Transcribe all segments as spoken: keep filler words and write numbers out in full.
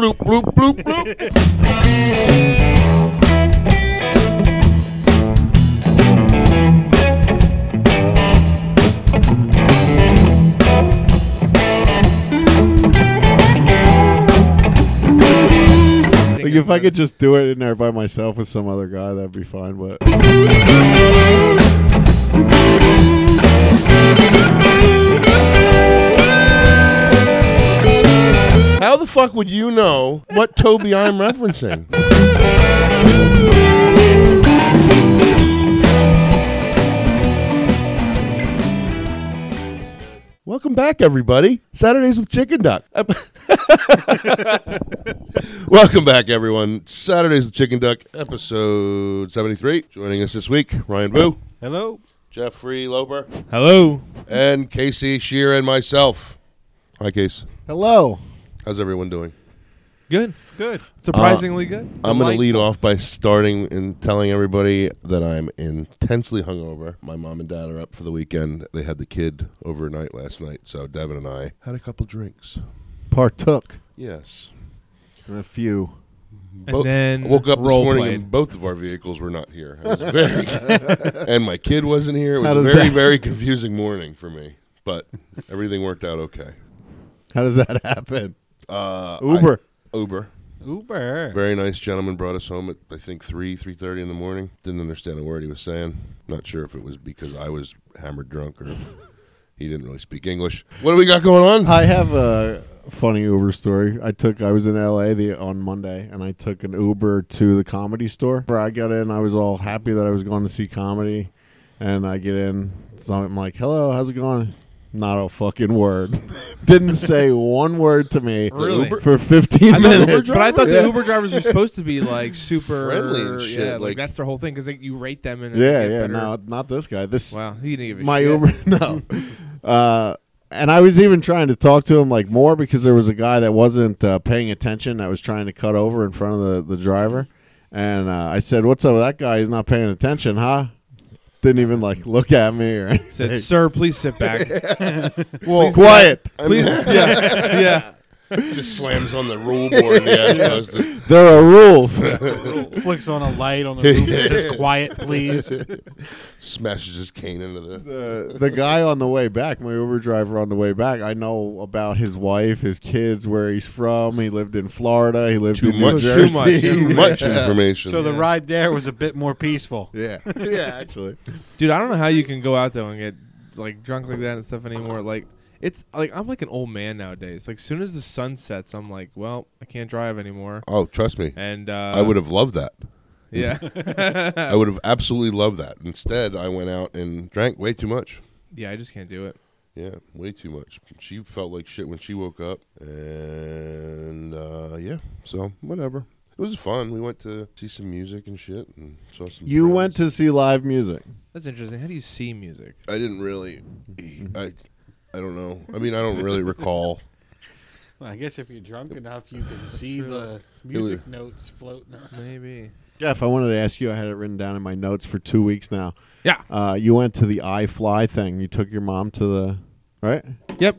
bloop, bloop, bloop, bloop. Like if I could just do it in there by myself with some other guy, that'd be fine. But How the fuck would you know what Toby I'm referencing? Welcome back, everybody. Saturdays with Chicken Duck. Welcome back, everyone. Saturdays with Chicken Duck, episode seventy-three. Joining us this week, Ryan Vu. Hello. Jeffrey Loper. Hello. And Casey Shear and myself. Hi, Case. hello. How's everyone doing? Good. Good. Surprisingly good. I'm going to lead Delightful. off by starting and telling everybody that I'm intensely hungover. My mom and dad are up for the weekend. They had the kid overnight last night, so Devin and I had a couple drinks. Partook Yes. in a few. And Bo- then I woke up this role morning played. and both of our vehicles were not here. I was very, and my kid wasn't here. It was How a does very, that- very confusing morning for me, but everything worked out okay. How does that happen? Uh, Uber. I- Uber. Uber. Very nice gentleman brought us home at I think three, three thirty in the morning. Didn't understand a word he was saying. Not sure if it was because I was hammered drunk or if he didn't really speak English. What do we got going on? I have a funny Uber story. I took. I was in L A the, on Monday, and I took an Uber to the Comedy Store. Where I got in, I was all happy that I was going to see comedy, and I get in. So I'm like, "Hello, how's it going?" Not a fucking word. Didn't say one word to me Really? for fifteen I thought minutes. Uber, but I thought Yeah. the Uber drivers were supposed to be like super Friendly and shit, Yeah, like, like- that's their whole thing because you rate them and then Yeah, they get yeah. better. No, not this guy. This Wow, he didn't give a my shit. Uber. No. Uh, and I was even trying to talk to him like more because there was a guy that wasn't uh, paying attention that was trying to cut over in front of the, the driver. And uh, I said, "What's up with that guy? He's not paying attention, huh?" Didn't even like look at me or anything. Said, "Sir, please sit back." Well, quiet. Please, yeah, yeah. Just slams on the rule board. Yeah, as opposed to- There are rules. Flicks on a light on the roof. It says quiet, please. smashes his cane into the. the, the guy on the way back, my Uber driver on the way back, I know about his wife, his kids, where he's from. He lived in Florida. He lived Too in much, New Jersey. too much, too much information. So the ride there was a bit more peaceful. Yeah, yeah, actually. Dude, I don't know how you can go out there and get like drunk like that and stuff anymore. Like it's like I'm like an old man nowadays. Like as soon as the sun sets, I'm like, well, I can't drive anymore. oh, trust me, And uh, I would have loved that. yeah, I would have absolutely loved that. Instead, I went out and drank way too much. yeah. I just can't do it. Yeah, way too much. She felt like shit when she woke up, and uh, yeah, so whatever. It was fun. We went to see some music and shit, and saw some. You friends. went to see live music. That's interesting. How do you see music? I didn't really. I, I don't know. I mean, I don't really recall. Well, I guess if you're drunk enough, you can see true. the music notes floating around. Maybe. Jeff, I wanted to ask you. I had it written down in my notes for two weeks now. Yeah. Uh, you went to the iFly thing. You took your mom to the right Yep.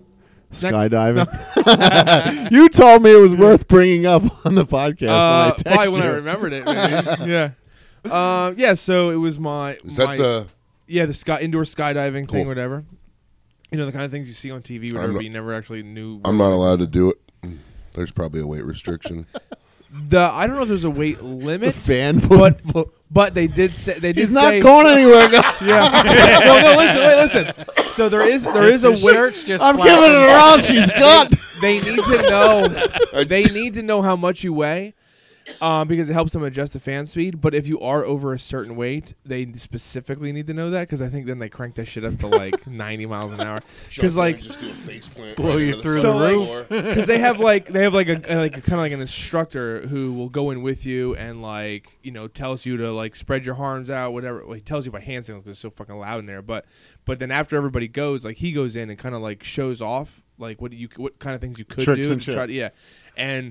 skydiving. You told me it was worth bringing up on the podcast. Uh, when I probably texted when I you. remembered it. Maybe. yeah. Um, yeah. So it was my. Is my that the? yeah the sky indoor skydiving Cool. thing, whatever. You know the kind of things you see on T V, whatever. not- But you never actually knew. I'm not allowed to do it. There's probably a weight restriction. The I don't know if there's a weight The limit, fan, but but they did say they did he's not say, going anywhere. guys. Yeah. no, no. Listen, wait, listen. So there is there is a His weight. shirt's just I'm flapping. giving her all she's got. They need to know. They need to know how much you weigh, um, because it helps them adjust the fan speed. But if you are over a certain weight, they specifically need to know that because I think then they crank that shit up to like ninety miles an hour. Because like just do a face plant, Blow you through So, the like, roof. because they have like they have like a like kind of like an instructor who will go in with you and like you know tells you to like spread your arms out, whatever. Well, he tells you by hand signals because it's so fucking loud in there. But but then after everybody goes, like he goes in and kind of like shows off like what you what kind of things you could Tricks do and to shit. try to, yeah, and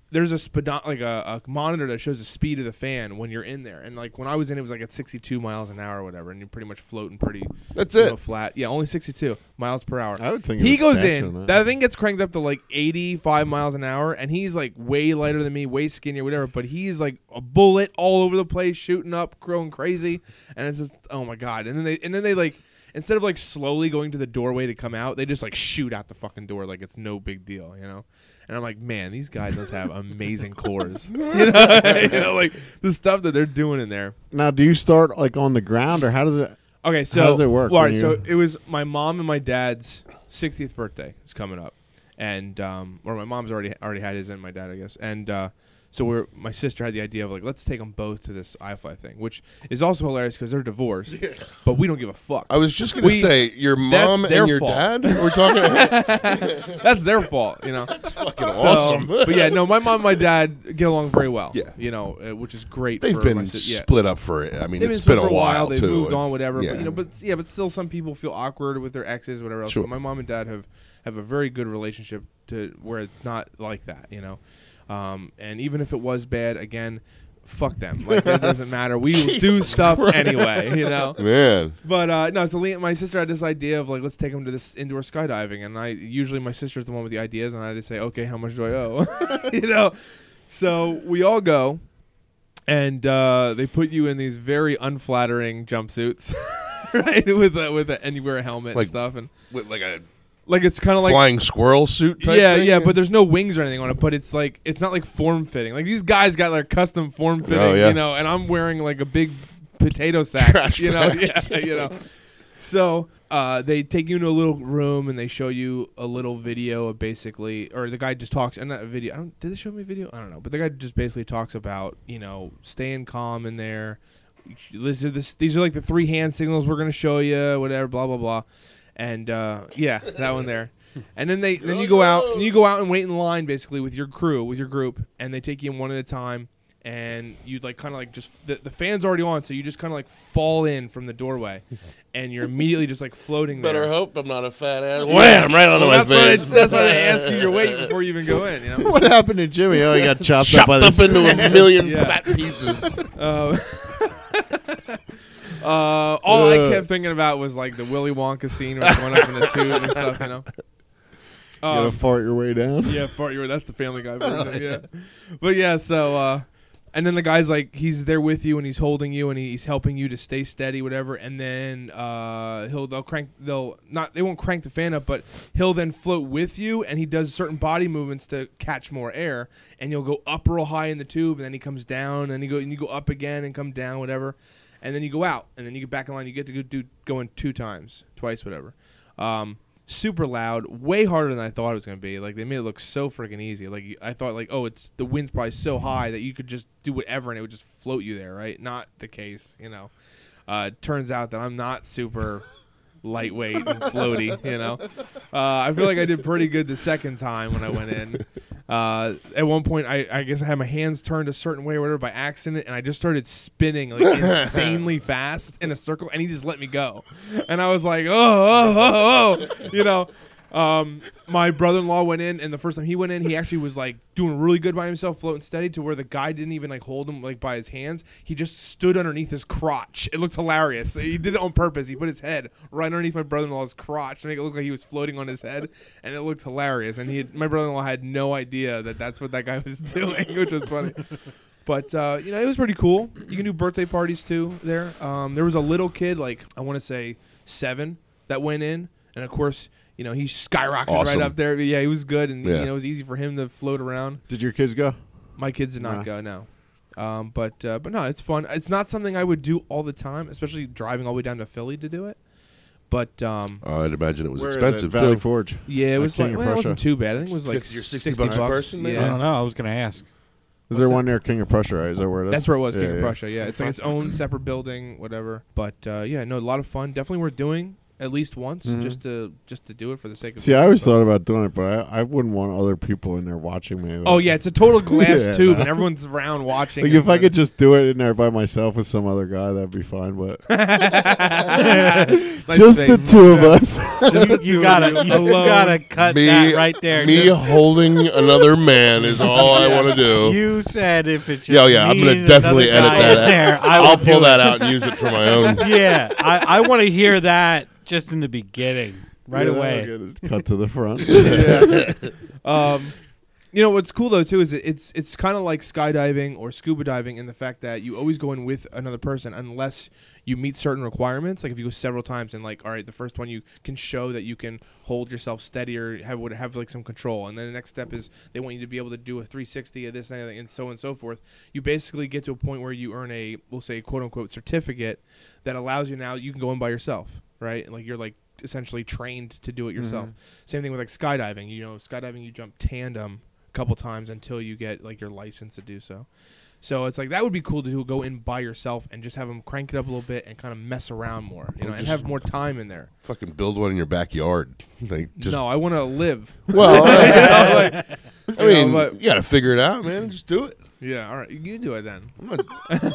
there's a speedo- like a, a monitor that shows the speed of the fan when you're in there, and like when I was in, it was like at sixty-two miles an hour or whatever, and you're pretty much floating pretty. That's you it. know, flat. Yeah, only sixty-two miles per hour. I would think he it was goes faster in. than That thing gets cranked up to like eighty-five miles an hour, and he's like way lighter than me, way skinnier, whatever. But he's like a bullet all over the place, shooting up, going crazy, and it's just oh my god. And then they and then they like. Instead of like slowly going to the doorway to come out, they just like shoot out the fucking door like it's no big deal, you know. And I'm like, man, these guys must have amazing cores, you know, you know, like the stuff that they're doing in there. Now, do you start like on the ground, or how does it? Okay, so how does it work? All when right, so you- it was my mom and my dad's sixtieth birthday is coming up, and um, or my mom's already already had his and my dad, I guess, and. uh So we're my sister had the idea of like let's take them both to this iFly thing, which is also hilarious because they're divorced, yeah. but we don't give a fuck. I was just gonna We- say your mom their and your fault. dad. We're talking. That's their fault, you know. That's fucking So, awesome. but yeah, no, my mom and my dad get along very well. Yeah. you know, uh, which is great. They've for been my si- yeah. split up for it. I mean, They've been it's split been a for a while. while They've too. moved on, whatever. Yeah. But you know, but yeah, but still, some people feel awkward with their exes, whatever else. Sure. But my mom and dad have have a very good relationship to where it's not like that, you know. Um, and even if it was bad, again, fuck them. Like it doesn't matter. We will do stuff anyway, you know. Man, But uh, no, so Liam, my sister had this idea of like, let's take them to this indoor skydiving, and I usually my sister's the one with the ideas, and I just say, okay, how much do I owe? you know. So we all go, and uh, they put you in these very unflattering jumpsuits, right? With a, with a, and you wear a helmet Like- and stuff, and with like a like it's kind of like flying squirrel suit type yeah, thing? yeah, but there's no wings or anything on it. But it's like it's not like form fitting. Like these guys got like custom form fitting, Oh, yeah. you know, and I'm wearing like a big potato sack, Trash you know, bag. yeah, you know. So uh, they take you into a little room and they show you a little video of basically, or the guy just talks, and not a video. I don't, did they show me a video? I don't know, but the guy just basically talks about you know staying calm in there. These are, this, these are like the three hand signals we're gonna show you, whatever, blah blah blah, and uh, yeah, that one there. And then they then you go out and you go out and wait in line basically with your crew, with your group, and they take you in one at a time, and you like kind of like just the, the fan's already on, so you just kind of like fall in from the doorway, and you're immediately just like floating there. Better hope I'm not a fat ass. Wham! Right onto Well, my that's, face. why they, that's why they ask you your weight before you even go in. You know. what happened to Jimmy? Oh, he got chopped, Chopped up by up this. into a million Yeah. fat pieces. Uh, uh, all I kept thinking about was like the Willy Wonka scene where he's going up in the tube and stuff. You know. You gotta Um, fart your way down. Yeah, fart your that's the Family Guy version. Yeah, but yeah, so uh, and then the guy's like he's there with you and he's holding you and he's helping you to stay steady, whatever. And then uh, he'll they'll crank they'll not they won't crank the fan up, but he'll then float with you and he does certain body movements to catch more air. And you'll go up real high in the tube and then he comes down and you go and you go up again and come down, whatever. And then you go out and then you get back in line. You get to go do go in two times, twice, whatever. Um, super loud, way harder than I thought it was going to be. Like they made it look so freaking easy. Like I thought like, oh, it's the wind's probably so high that you could just do whatever and it would just float you there, right? Not the case, you know. Uh, turns out that I'm not super lightweight and floaty, you know. Uh, I feel like I did pretty good the second time when I went in. Uh, at one point, I, I guess I had my hands turned a certain way or whatever by accident, and I just started spinning like insanely fast in a circle, and he just let me go. And I was like, oh, oh, oh, oh, you know. Um, my brother-in-law went in, and the first time he went in, he actually was like doing really good by himself, floating steady, to where the guy didn't even like hold him like by his hands. He just stood underneath his crotch. It looked hilarious. He did it on purpose. He put his head right underneath my brother-in-law's crotch to make it look like he was floating on his head, and it looked hilarious. And he, had, my brother-in-law, had no idea that that's what that guy was doing, which was funny. But uh, you know, it was pretty cool. You can do birthday parties too there. Um, there was a little kid, like I want to say seven, that went in, and of course. You know, he skyrocketed Awesome. right up there. Yeah, he was good, and Yeah. you know, it was easy for him to float around. Did your kids go? My kids did not Nah. go, no. Um, but uh, but no, it's fun. It's not something I would do all the time, especially driving all the way down to Philly to do it. But um, Oh, I'd imagine it was Where is expensive it? Valley too. Forge. yeah, it Like was King like of well, it Prussia. wasn't too bad. I think it was like fifty or sixty sixty bucks a person, maybe? I Yeah, don't know. I was going to ask. Is there What's one near King of Prussia? Right? Is that where it is? that's where it was, Yeah, King of yeah. Prussia. Yeah, it's like its own separate building, whatever. But uh, yeah, no, a lot of fun. Definitely worth doing. at least once, Mhm. just to just to do it for the sake of. See, I fun, always but- thought about doing it, but I, I wouldn't want other people in there watching me. Oh yeah, it's a total glass Yeah, tube, no. and everyone's around watching. Like it, if I but- could just do it in there by myself with some other guy, that'd be fine. But Nice just thing. the two of us. Just the two You of gotta, you you alone. gotta cut Me, that right there. me Just- holding another man is all I want to do. you said if it's just Yeah, yeah, I'm me gonna and definitely another edit guy that in out. there, I I'll would pull do that it. out and use it for my own. Yeah, I, I want to hear that just in the beginning, right Yeah, away. I'll get it cut to the front. Um, you know what's cool though too is it, it's it's kind of like skydiving or scuba diving in the fact that you always go in with another person unless you meet certain requirements. Like if you go several times and like, all right, the first one you can show that you can hold yourself steady or have would have like some control, and then the next step is they want you to be able to do a three sixty of this and anything, and so on and so forth. You basically get to a point where you earn a, we'll say, quote unquote certificate that allows you now you can go in by yourself, right? And like you're like essentially trained to do it yourself. Same thing with like skydiving. You know, skydiving you jump tandem a couple times until you get like your license to do so. So it's like that would be cool to do, go in by yourself and just have them crank it up a little bit and kind of mess around more, you know, and just- have more time in there. Fucking build one in your backyard. Like just no, I want to live. well, You know, like- I mean, you know, but- you got to figure it out, man. Just do it. yeah, all right, you do it then. I'm not,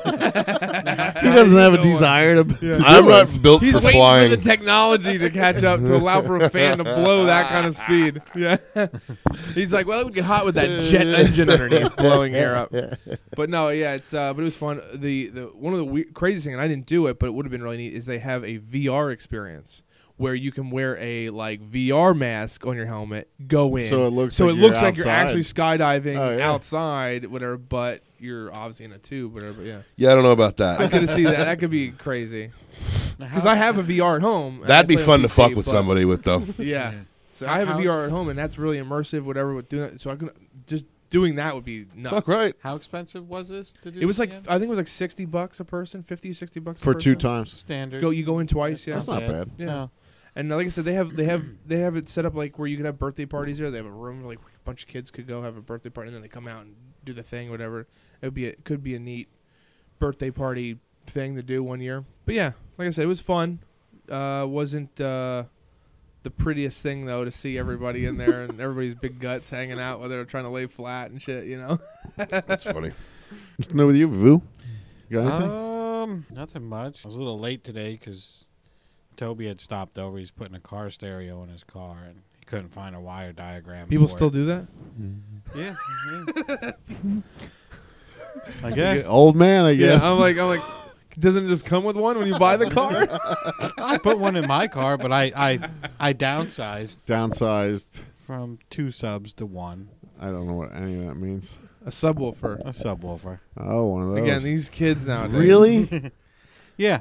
He doesn't have a desire to. I'm not built He's for waiting flying. for the technology to catch up to allow for a fan to blow that kind of speed. Yeah, he's like, well, it would get hot with that jet engine underneath blowing air up. But no, yeah, it's uh, but it was fun. The the one of the we- craziest thing, and I didn't do it, but it would have been really neat, is they have a V R experience where you can wear a like V R mask on your helmet, go in, So it looks so like it you're looks like you're outside. actually skydiving Oh, yeah. outside, whatever. But you're obviously in a tube, whatever. But yeah, Yeah, I don't know about I that. could see that. That could be crazy because I have a V R at home. and I That'd be play on fun to P C, fuck with but- somebody with though. Yeah. So How- I have a how V R at home, and that's really immersive. Whatever, with doing that, so I can just doing that would be nuts. Fuck right. How expensive was this to do? It was this like again? I think it was like sixty bucks a person, fifty, sixty bucks a For two person. times. standard. Go, you go in twice, yeah. That's not bad. Yeah. No. And like I said, they have they have they have it set up like where you can have birthday parties there. They have a room where, like a bunch of kids could go have a birthday party, and then they come out and do the thing, whatever. It would be a, it could be a neat birthday party thing to do one year. But yeah, like I said, it was fun. Uh, wasn't uh, the prettiest thing though to see everybody in there and everybody's big guts hanging out while they're trying to lay flat and shit. You know. That's funny. No, with you, Vu. You got anything? Um, nothing much. I was a little late today because Toby had stopped over. He's putting a car stereo in his car, and he couldn't find a wire diagram. People for still it. do that. Yeah. yeah. I guess. Old man, I guess. Yeah, I'm like I'm like. Doesn't it just come with one when you buy the car? I put one in my car, but I, I, I downsized Downsized. from two subs to one. I don't know what any of that means. A subwoofer. A subwoofer. Oh, one of those. Again, these kids nowadays. Really? Yeah.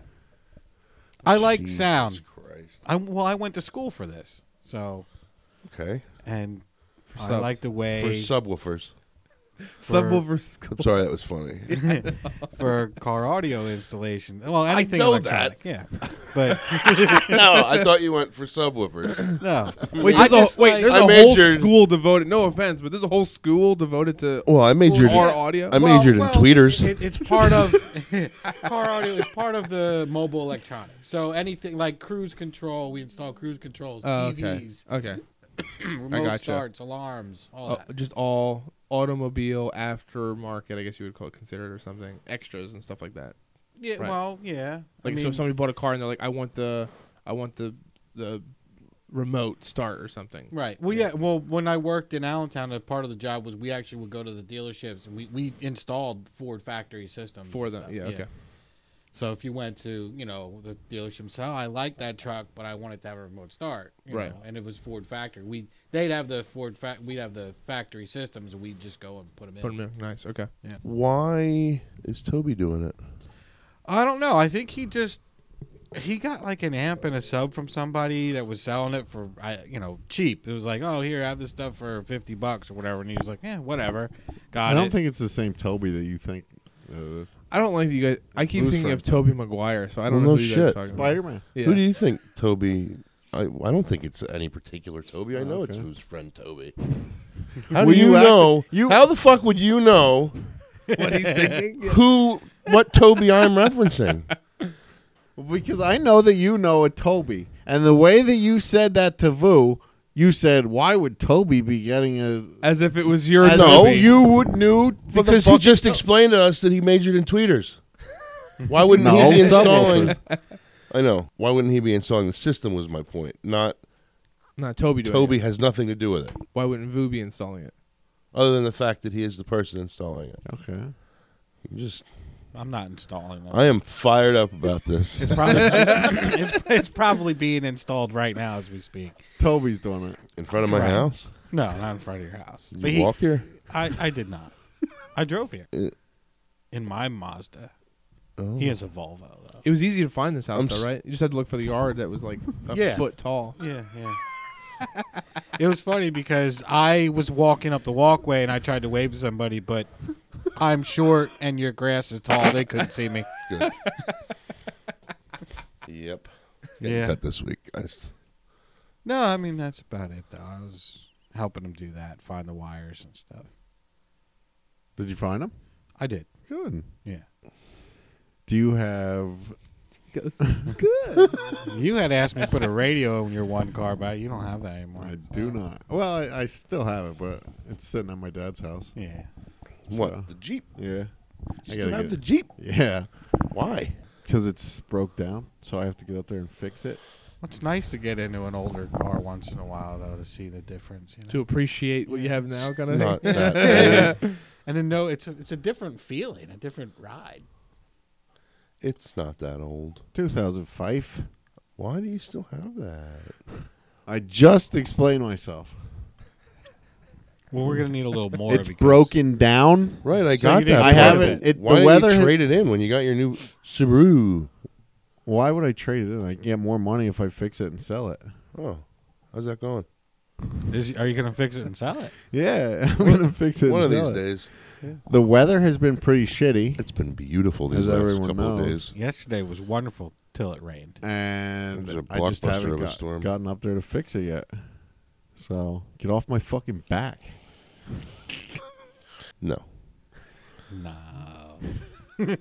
I like Jesus sound. Christ. I well, I went to school for this, so Okay. and For I subs. like the For way subwoofers. Subwoofers. I'm sorry, that was funny. for car audio installation. Well, anything know electronic. Yeah, but No, I thought you went for subwoofers. no. Wait, I there's, just a, wait like- there's I a whole majored- school devoted. No offense, but there's a whole school devoted to Well, I majored. car audio. I majored in well, tweeters. It, it's part of car audio is part of the mobile electronics. So anything like cruise control, we install cruise controls, Oh, T okay. Vs, Okay. remote gotcha. starts, alarms, all Oh, that. just all automobile aftermarket, I guess you would call it, consider it or something. Extras and stuff like that. Yeah, right. well, yeah. Like I mean, so, if somebody bought a car and they're like, I want the, I want the, the remote start or something. right. Well, yeah. Well, when I worked in Allentown, a part of the job was we actually would go to the dealerships and we, we installed Ford factory systems For and them, stuff. yeah, okay. So if you went to, you know, the dealership and said, oh, I like that truck, but I want it to have a remote start, you Right. know, and it was Ford factory, we they'd have the Ford fac we'd have the factory systems, and we'd just go and put them in. Put 'em in. Nice. Okay. Why is Toby doing it? I don't know. I think he just he got like an amp and a sub from somebody that was selling it for, I you know, cheap. It was like, oh, here, have this stuff for fifty bucks or whatever, and he was like, yeah, whatever. Got I don't it. think it's the same Toby that you think it is. I don't like you guys. I keep Who's thinking friend? of Toby Maguire, so I don't Well, know no who you guys are shit. talking about. Spider-Man. Yeah. Who do you think Toby? I, I don't think it's any particular Toby. I know it's Okay. whose friend Toby. How Well, do you, you act- know? you- How the fuck would you know what he's thinking? who what Toby I'm referencing? Because I know that you know a Toby, And the way that you said that to Vu, you said, "Why would Toby be getting a?" As if it was your As No. if you would knew for the Because he fucking- just explained to us that he majored in tweeters. Why wouldn't No, he be installing? subwoofers. I know. Why wouldn't he be installing the system? Was my point. Not Not Toby doing Toby it. has nothing to do with it, Why wouldn't Vu be installing it? other than the fact that he is the person installing it. Okay. I'm just, I'm not installing them. I am fired up about this. It's probably it's, it's probably being installed right now as we speak. Toby's doing it. In front of my Right. house. No, not in front of your house. Did But you he- walk here? I, I did not. I drove here Uh, in my Mazda. Oh. He has a Volvo though. It was easy to find this house, I'm though, s- right? You just had to look for the yard that was like a Yeah. foot tall. Yeah, yeah. It was funny because I was walking up the walkway and I tried to wave to somebody, but I'm short and your grass is tall. They couldn't see me. Good. Yep. Getting Yeah. cut this week, guys. No, I mean that's about it though. I was helping him do that, find the wires and stuff. Did you find him? I did. Good. Yeah. Do you have? He goes, good. You had asked me to put a radio in your one car, but you don't have that anymore. I do not. Well, I, I still have it, but it's sitting at my dad's house. Yeah. What? So- The Jeep? Yeah. You I still gotta have get the it. Jeep? Yeah. Why? Because it's broke down, so I have to get up there and fix it. It's nice to get into an older car once in a while, though, to see the difference. You know? To appreciate what you have now, kind of Not thing. that old. And then no, it's a, it's a different feeling, a different ride. It's not that old. two thousand five. Why do you still have that? I just explained myself. Well, we're gonna need a little more. It's because broken down. Right, I So got you didn't that. I part of haven't. it. It, Why the didn't weather. you has- trade it in when you got your new Subaru? Why would I trade it in? I get more money if I fix it and sell it. Oh, how's that going? Is, are you gonna fix it and sell it? Yeah, I'm gonna fix it. One and of these sell it. days. The weather has been pretty shitty, It's been beautiful these As last everyone couple of knows. days. Yesterday was wonderful till it rained. and It was a I just blockbuster haven't of a got- storm. gotten up there to fix it yet. So get off my fucking back. No. No.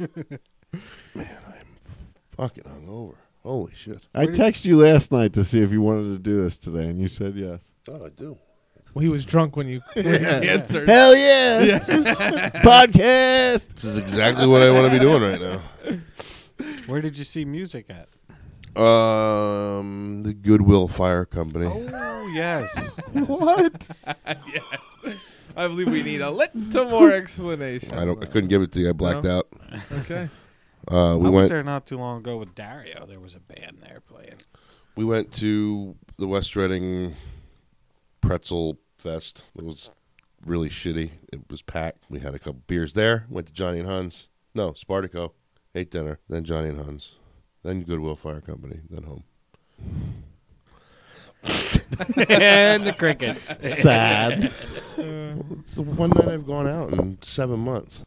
Fucking hungover. Holy shit. I texted you last night to see if you wanted to do this today, and you said yes. Oh, I do. Well, he was drunk when you, when you answered. Hell yeah! Podcast. This is exactly what I want to be doing right now. Where did you see music at? Um, the Goodwill Fire Company. Oh yes. What? Yes. I believe we need a little more explanation. I don't. I couldn't give it to you. I blacked No? out. Okay. Uh, we I was went. there not too long ago with Dario. There was a band there playing. We went to the West Reading Pretzel Fest. It was really shitty. It was packed. We had a couple beers there. Went to Johnny and Hans. No, Spartaco. Ate dinner. Then Johnny and Hans. Then Goodwill Fire Company. Then home. And the crickets. Sad. It's the one night I've gone out in seven months.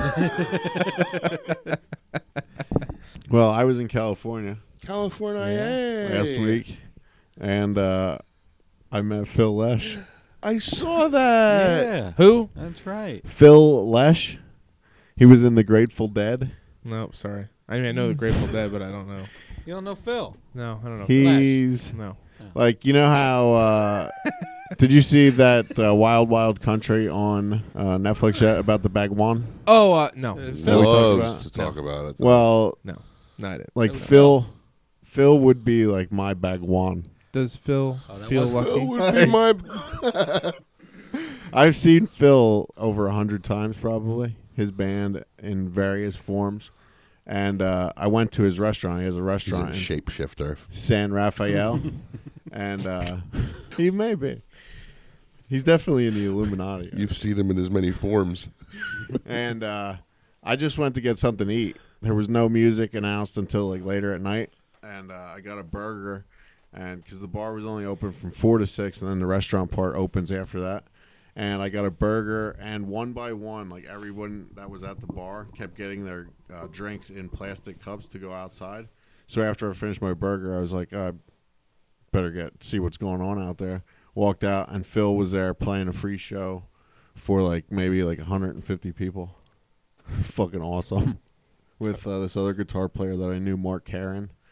Well, I was in California California last week, and uh, I met Phil Lesh. I saw that. Yeah, Who? that's right. Phil Lesh. He was in The Grateful Dead. No, sorry. I mean, I know the Grateful Dead, but I don't know. You don't know Phil? No, I don't know. He's no. like, you know how. Uh, did you see that uh, Wild Wild Country on uh, Netflix yet about the Bagwan? Oh, uh, no. Uh, Phil- we talked Loves about- to talk about it. Well, No, not it. like Phil- Phil, Phil would be like my Bagwan. Does Phil Oh, that feel was lucky? Phil would be my. I've seen Phil over a hundred times, probably his band in various forms, and uh, I went to his restaurant. He has a He's a restaurant in shapeshifter. San Rafael, and uh, he may be. He's definitely in the Illuminati. You've seen him in as many forms. And uh, I just went to get something to eat. There was no music announced until like later at night, and uh, I got a burger, and because the bar was only open from four to six, and then the restaurant part opens after that. And I got a burger, and one by one, like everyone that was at the bar kept getting their uh, drinks in plastic cups to go outside. So after I finished my burger, I was like, I better get see what's going on out there. Walked out, and Phil was there playing a free show for like maybe like one hundred fifty people. Fucking awesome. With uh, this other guitar player that I knew, Mark Karen.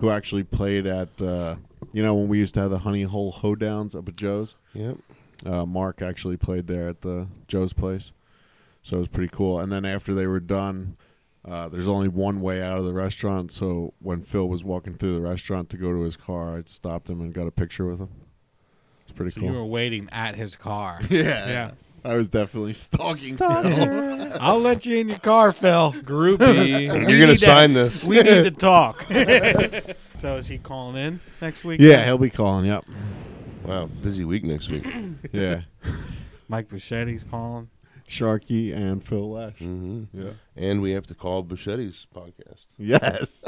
who actually played at, uh, you know, when we used to have the Honey Hole Hoedowns up at Joe's. Yep. Uh, Mark actually played there at the Joe's place, so it was pretty cool. And then after they were done, uh, there's only one way out of the restaurant. So when Phil was walking through the restaurant to go to his car, I stopped him and got a picture with him. It's pretty So cool. you were waiting at his car. yeah, Yeah. I was definitely stalking Phil. I'll let you in your car, Phil. Groupie. You're We going to need to- sign this. We need to talk. So is he calling in next week? Yeah, he'll be calling. Yep. Wow, busy week next week. Yeah. Mike Bichetti's calling. Sharky and Phil Lesh. hmm Yeah. And we have to call Bichetti's podcast. Yes.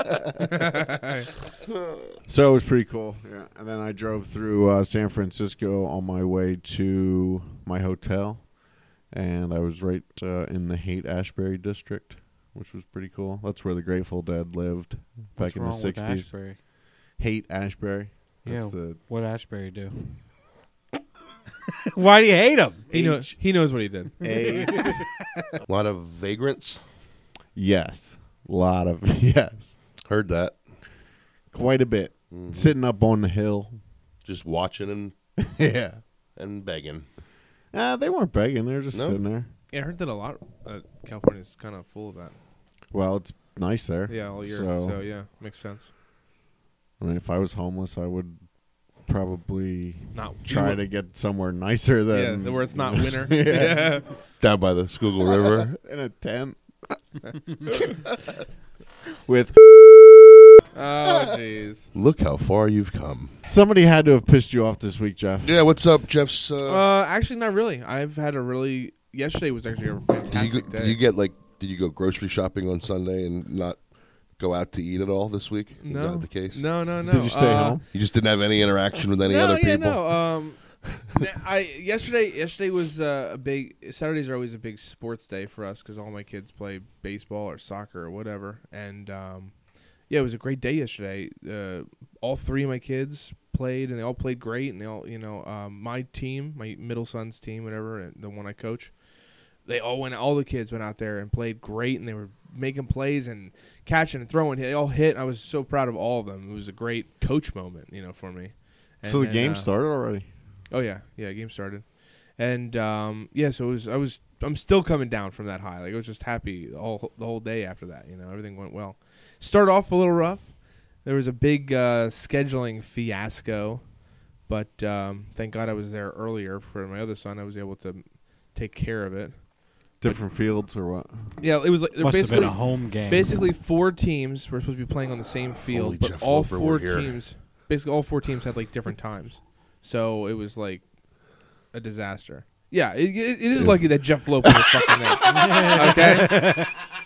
So it was pretty cool. Yeah. And then I drove through uh, San Francisco on my way to my hotel, and I was right uh, in the Haight-Ashbury district, which was pretty cool. That's where the Grateful Dead lived back What's in the wrong with sixties. Ashbury? Haight-Ashbury. That's Yeah. the What Ashbury do? Why do you hate him? he knows. He knows what he did. A. A lot of vagrants. Yes. A lot of yes. Heard that. Quite a bit. Mhm. Sitting up on the hill. Just watching and, Yeah. and begging. Uh, they weren't begging. They were just No? sitting there. Yeah, I heard that a lot. Uh, California's kind of full of that. Well, it's nice there. Yeah, all year. So- So, yeah, makes sense. I mean, if I was homeless, I would probably Not try you- to get somewhere nicer than yeah, where it's not winter. Yeah. Down by the Schuylkill River. in a tent with. Oh, jeez. Look how far you've come. Somebody had to have pissed you off this week, Jeff. Yeah, what's up, Jeff's? Uh, Uh, actually, not really. I've had a really. Yesterday was actually a did, you fantastic go, day. did you get like? Did you go grocery shopping on Sunday and not go out to eat at all this week? no, Is that the case? No, no, no. Did you stay Uh, home? You just didn't have any interaction with any no, other yeah, people. no. Um, I yesterday. Yesterday was uh, a big. Saturdays are always a big sports day for us because all my kids play baseball or soccer or whatever. And um, yeah, it was a great day yesterday. Uh, all three of my kids played, and they all played great. And they all, you know, um, my team, my middle son's team, whatever, and the one I coach, they all went. All the kids went out there and played great, and they were making plays and catching and throwing. They all hit. I was so proud of all of them. It was a great coach moment, you know, for me. And, So the and, game uh, started already. Oh yeah, yeah, game started, and um, yeah, so it was. I was. I'm still coming down from that high. Like I was just happy all the whole day after that. You know, everything went well. Started off a little rough. There was a big uh, scheduling fiasco, but um, thank God I was there earlier for my other son. I was able to take care of it. Different fields or what? Yeah, it was like Must have basically been a home game. basically four teams were supposed to be playing on the same field, Holy but Jeff all Loper, four we're here. teams, basically all four teams had like different times. So it was like a disaster. Yeah, it, it, it is lucky that Jeff Loper was fucking there. Okay,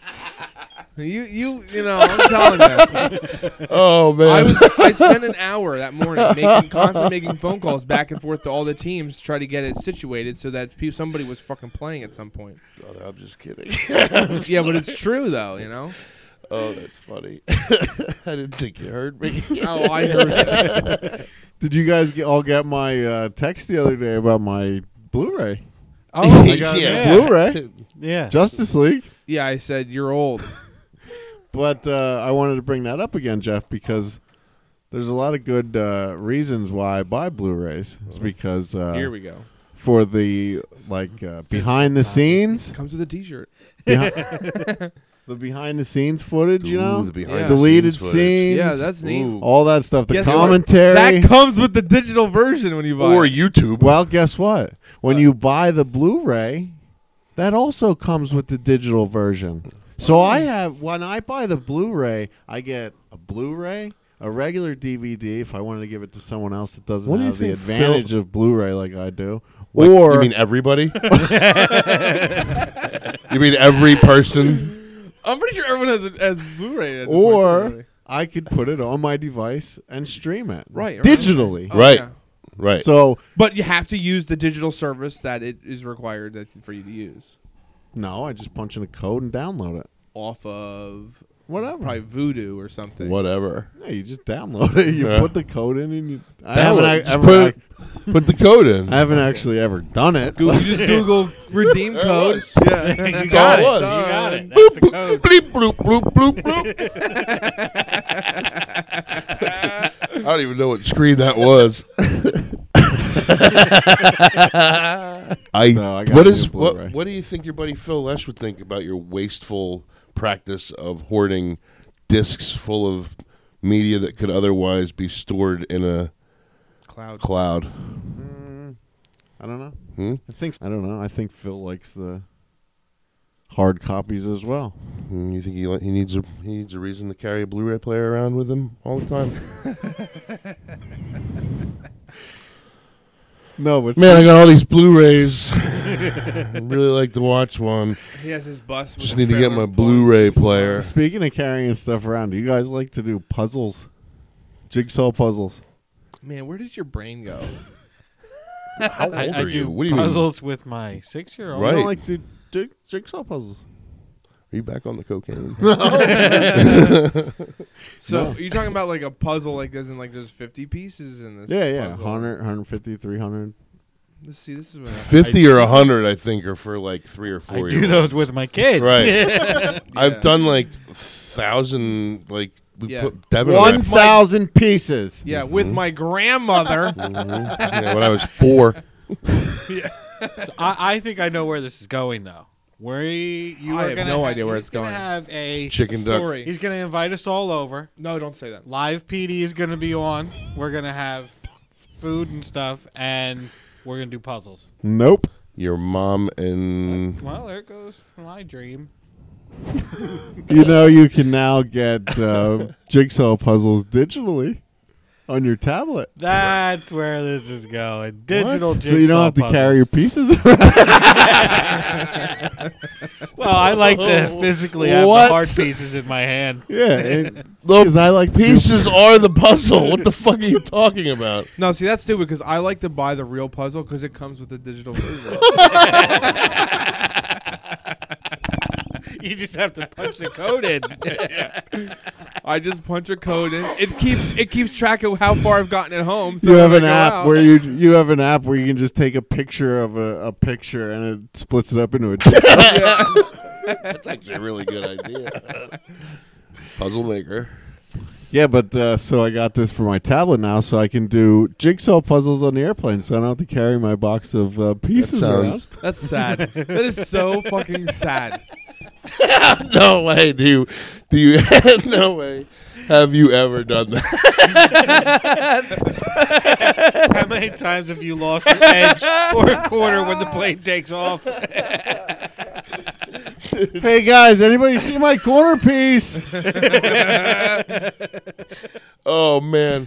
you you you know I'm telling you, Oh man! I was I spent an hour that morning making constantly making phone calls back and forth to all the teams to try to get it situated so that pe- somebody was fucking playing at some point. Oh, I'm just kidding. Yeah, but it's true though, you know. Oh, that's funny. I didn't think you heard me. Oh, I heard it. Did you guys get, all get my uh, text the other day about my Blu-ray? Oh, I got Yeah. a Blu-ray, yeah. Justice League. Yeah, I said you're old. But uh, I wanted to bring that up again, Jeff, because there's a lot of good uh, reasons why I buy Blu-rays. It's because uh, Here we go. for the like uh, behind the scenes, Comes with a T-shirt. behi- the behind the scenes footage, you Ooh, know, the behind Yeah. the deleted scenes scenes, Yeah, that's neat. Ooh. all that stuff, the Guess what? commentary. That comes with the digital version when you buy Or it. YouTube. Well, guess what? When What? you buy the Blu-ray, that also comes with the digital version. So I have when I buy the Blu-ray, I get a Blu-ray, a regular D V D if I wanted to give it to someone else that doesn't What do you have the think advantage of Blu-ray like I do. Like, or you mean everybody? You mean every person? I'm pretty sure everyone has a, has Blu-ray. At this or point, too. I could put it on my device and stream it. Right, right. Digitally. Oh, Right. yeah. Right. So But you have to use the digital service that it is required that, for you to use. no, I just punch in a code and download it. Off of Whatever. probably Voodoo or something. Whatever. Yeah, you just download it. You Yeah. put the code in and you I Download haven't it. I, Just ever put it- Put the code in. I haven't actually ever done it. Google, you just Google redeem There it code. was. Yeah. You got got it. it. You You got Done. it. That's the Boop, code. bleep, bloop, bloop, bloop, bloop. I don't even know what screen that was. I, So I got what a is new what, Blu-ray. what do you think your buddy Phil Lesh would think about your wasteful practice of hoarding discs full of media that could otherwise be stored in a Cloud. cloud? Mm, I don't know. Hmm? I think I don't know. I think Phil likes the hard copies as well. Hmm, You think he li- he needs a he needs a reason to carry a Blu-ray player around with him all the time? No, but Man, I got all these Blu-rays. I'd really like to watch one. He has his bus. With Just a need to get trailer my pulled. Blu-ray player. speaking of carrying stuff around, do you guys like to do puzzles, jigsaw puzzles? Man, where did your brain go? How old I, I are do you? What do you mean? puzzles with my six-year-old. Right. You don't like to do jig- jigsaw puzzles? Are you back on the cocaine? So No. are you talking about like a puzzle, like as in like there's fifty pieces in this? Yeah, yeah. puzzle? one hundred, one fifty, three hundred. Let's see. This is what Fifty or a hundred, I think, are for like three or I four. do those with my kid. Right. Yeah. I've done like thousand. Like we Yeah. put Devin. one and thousand pieces. Yeah, with my grandmother. I- Mhm. Yeah, when I was four. So I, I think I know where this is going, though. Where he, you I are have gonna no ha- idea where he's it's gonna going. Have a Chicken duck. Story. He's gonna invite us all over. No, don't say that. Live P D is gonna be on. We're gonna have food and stuff, and we're gonna do puzzles. Nope. Your mom and Well, there goes my dream. You know you can now get uh, jigsaw puzzles digitally on your tablet. That's where this is going. Digital So you don't have to jigsaw carry your puzzles. pieces around. Well, I like to physically have What? the hard pieces in my hand. Yeah, because I like to do- pieces are the puzzle. What the fuck are you talking about? No, see that's stupid because I like to buy the real puzzle because it comes with a digital version. You just have to punch the code in. I just punch a code in. It keeps it keeps track of how far I've gotten at home. So You have when an I go app out- where you you have an app where you can just take a picture of a, a picture and it splits it up into a. Yeah. That's actually a really good idea. Puzzle maker. Yeah, but uh, so I got this for my tablet now, so I can do jigsaw puzzles on the airplane, so I don't have to carry my box of uh, pieces That around. sounds- That's sad. That is so fucking sad. No way. Do you? Do you? No way. Have you ever done that? How many times have you lost an edge or a quarter when the plane takes off? Hey guys, anybody see my corner piece? Oh man.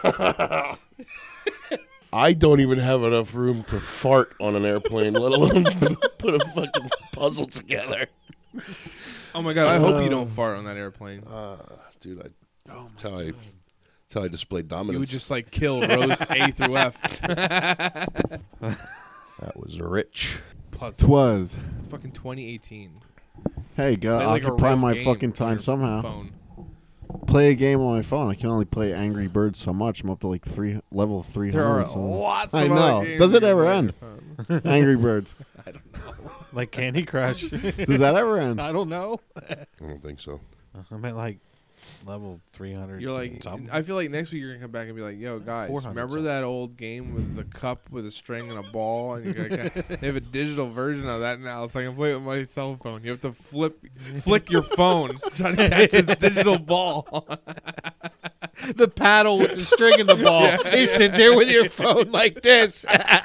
I don't even have enough room to fart on an airplane, let alone put a fucking puzzle together. Oh my god! I hope you don't fart on that airplane. Uh, dude, I, that's how I, that's how I display dominance. You would just like kill rows A through F. That was rich. Puzzle. Twas. It's fucking twenty eighteen. Hey, gotta Play like a occupy real my game fucking on time your somehow. Phone. Play a game on my phone. I can only play Angry Birds so much. I'm up to like three level three There hundred. are so- lots. I of know. Other games Does you it can ever play on end? your phone. Angry Birds. Like Candy Crush. Does that ever end? I don't know. I don't think so. I'm at like level three hundred. You're like, something. I feel like next week you're gonna come back and be like, "Yo, guys, four hundred remember something. that old game with the cup with a string and a ball?" And you're gonna, they have a digital version of that now, so I can play it with my cell phone. You have to flip, flick your phone trying to catch this digital ball. the paddle with the string and the ball. Yeah, you sit there with your phone like this.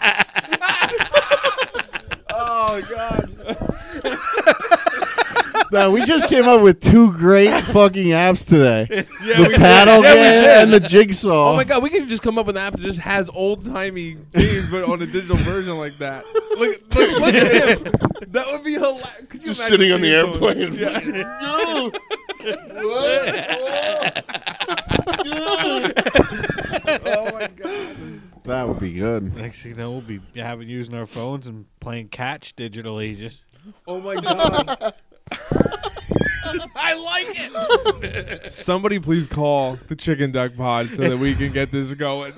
Oh god! No, we just came up with two great fucking apps today. Yeah, The we paddle did. Yeah, we game did. and the jigsaw. Oh my god, we could just come up with an app that just has old timey games, but on a digital version like that. Look, look, look at him. That would be hilarious. Could you Just imagine sitting on the seeing someone- airplane. Yeah. Oh my god. That would be good. Next thing you know, we'll be having using our phones and playing catch digitally. Just Oh my god. I like it. Somebody please call the Chicken Duck Pod so that we can get this going.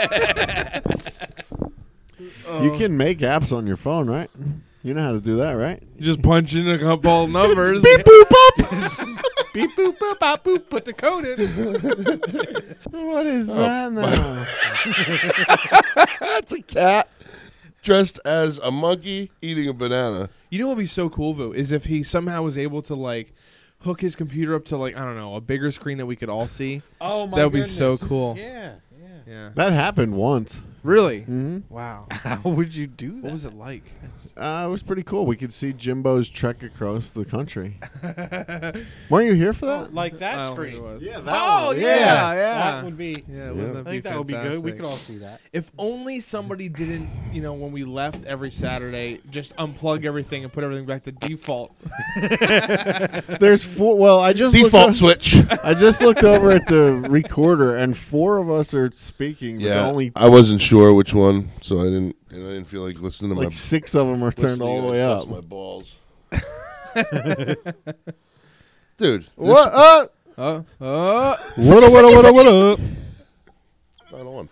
You can make apps on your phone, right? You know how to do that, right? Just punch in a couple numbers. Beep boop up. Beep boop boop bop boop. Put the code in. What is that now? That's a cat dressed as a monkey eating a banana. You know what would be so cool, Vu, is if he somehow was able to like hook his computer up to like I don't know a bigger screen that we could all see. Oh my That would be goodness. so cool. Yeah, yeah. Yeah. That happened once. Really? Mm-hmm. Wow. How would you do that? What was it like? Uh, it was pretty cool. We could see Jimbo's trek across the country. Weren't you here for that? Like that I don't think screen? it was. Yeah, Oh one. yeah, yeah. That would be. Yeah, Yeah. wouldn't I that think be that would be good. We fantastic? could all see that. If only somebody didn't, you know, when we left every Saturday, just unplug everything and put everything back to default. There's four. Well, I just Default looked o- switch. I just looked over at the recorder, and four of us are speaking. But Yeah, only I wasn't sure which one, so I didn't. And I didn't feel like listening to like my. six of them are turned listening all to the you way guys up. bust My balls. Dude, this- What? Uh, Uh, uh. What up? What up? What up? What up? Not on.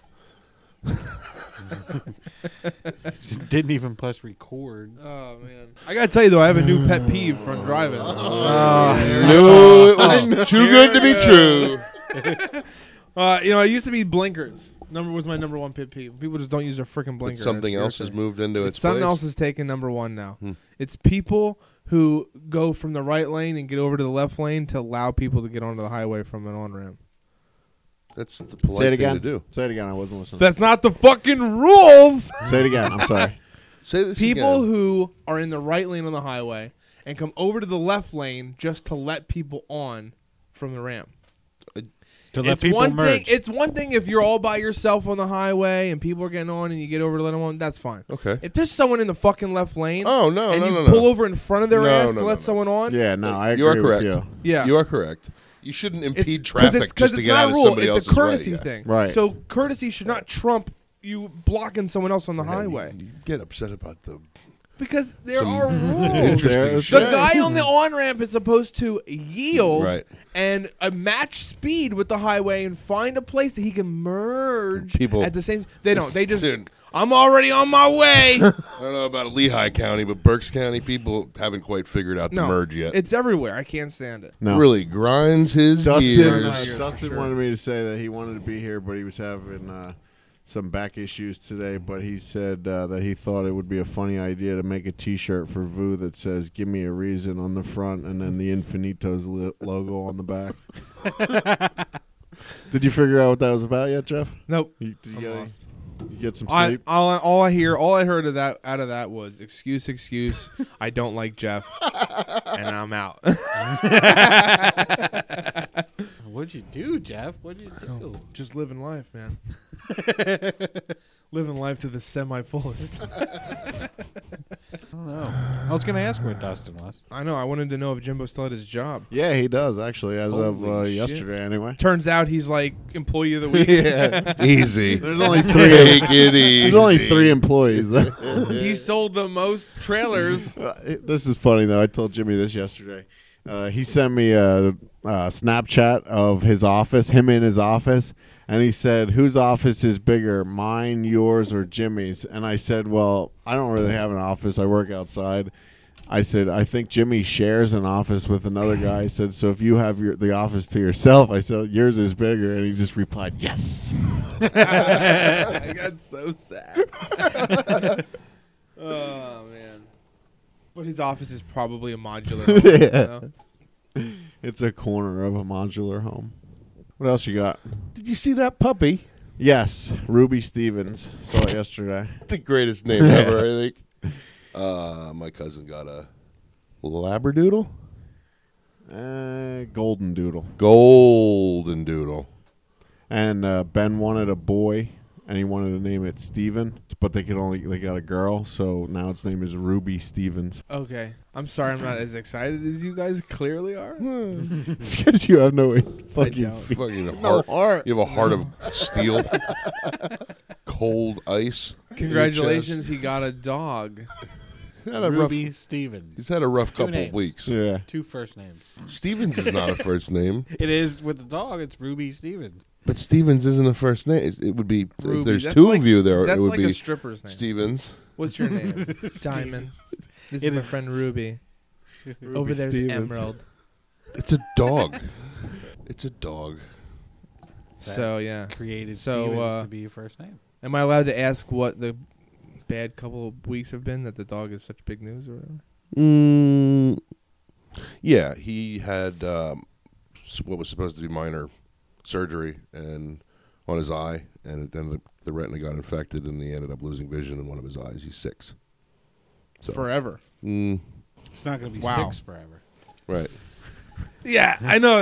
Didn't even press record. Oh man, I gotta tell you though, I have a new pet peeve from driving. No, it was too good to be true. Uh, you know, it used to be blinkers. Number was my number one pet peeve. People just don't use their freaking But blinkers. something That's else has irritating. moved into It's its something place. else is taking number one now. Hmm. It's people who go from the right lane and get over to the left lane to allow people to get onto the highway from an on ramp. That's the polite say it thing again. to do. Say it again. I wasn't listening. That's not the fucking rules. Say it again. I'm sorry. Say this People again. who are in the right lane on the highway and come over to the left lane just to let people on from the ramp. To let It's people one merge. thing. It's one thing if you're all by yourself on the highway and people are getting on and you get over to let them on. That's fine. Okay. If there's someone in the fucking left lane Oh no, and no, you no, pull no. over in front of their No, ass no, to no, let no. someone on, Yeah, no, I agree You are correct. with you. yeah, You are correct. You shouldn't It's- impede 'cause traffic it's, 'cause just to it's get not out a of rule. somebody It's else's a courtesy way. yes. thing. Right. So courtesy should not trump you blocking someone else on the Yeah, highway You, you get upset about the because there Some are rules. interesting There- shit. The guy on the on ramp is supposed to yield Right. and uh, match speed with the highway and find a place that he can merge People- at the same. They don't. They just. Dude, I'm already on my way. I don't know about Lehigh County, but Berks County people haven't quite figured out the no, merge yet. It's everywhere. I can't stand it. No. Really grinds his Dustin, gears. uh, Gears, Dustin for sure. wanted me to say that he wanted to be here, but he was having uh, some back issues today. But he said uh, that he thought it would be a funny idea to make a T-shirt for Vu that says "Give me a reason" on the front, and then the Infinitos li- logo on the back. Did you figure out what that was about yet, Jeff? Nope. You, did you, I'm get, lost. you get some I, sleep? all, I- all I hear, all I heard of that out of that was excuse, excuse. I don't like Jeff, and I'm out. What'd you do, Jeff? What'd you do? Just living life, man. Living life to the semi fullest. I don't know. I was going to ask where Dustin was. I know. I wanted to know if Jimbo still had his job. Yeah, he does actually, as of Holy uh, shit. yesterday, anyway. Turns out he's like employee of the week. yeah, Easy. there's only three. Take it easy. There's only three employees. He sold the most trailers. Uh, it- this is funny though. I told Jimmy this yesterday. Uh, he sent me a, a Snapchat of his office, him in his office, and he said, "Whose office is bigger, mine, yours, or Jimmy's?" And I said, "Well, I don't really have an office. I work outside." I said, "I think Jimmy shares an office with another guy." I said, "So if you have your, the office to yourself," I said, "Yours is bigger," and he just replied, "Yes." I got so sad. Oh man! But his office is probably a modular. Home, you know? It's a corner of a modular home. What else you got? Did you see that puppy? Yes, Ruby Stevens. Saw it yesterday. The greatest name ever, I think. Uh, my cousin got a Labradoodle? Uh, Golden Doodle. Golden Doodle. And uh, Ben wanted a boy, and he wanted to name it Steven, but they could only they got a girl, so now its name is Ruby Stevens. Okay, I'm sorry, I'm not as excited as you guys clearly are. It's because you have no fucking don't. feet. Fucking No heart. heart. You have a heart of steel. Cold ice. in your Congratulations, he got a dog. chest. He's had a rough, Ruby Stevens. he's had a rough Two couple names. weeks. Yeah. Two first names. Stevens is not a first name, It is with the dog. It's Ruby Stevens. but Stevens isn't a first name. It it would be Ruby. if there's That's two like- of you there. That's It would like be a stripper's name. Stevens. What's your name? Diamond. This It is my is- friend Ruby. Ruby Over there's Stevens. Emerald. It's a dog. It's a dog. So yeah. Created So, Stevens uh, to be your first name. Am I allowed to ask what the bad couple of weeks have been that the dog is such big news or whatever? Mm, yeah, he had um, s- what was supposed to be minor surgery and on his eye, and it ended up, the retina got infected, and he ended up losing vision in one of his eyes. He's six. So, Forever. mm, It's not going to be Wow. six forever. right. Yeah, I know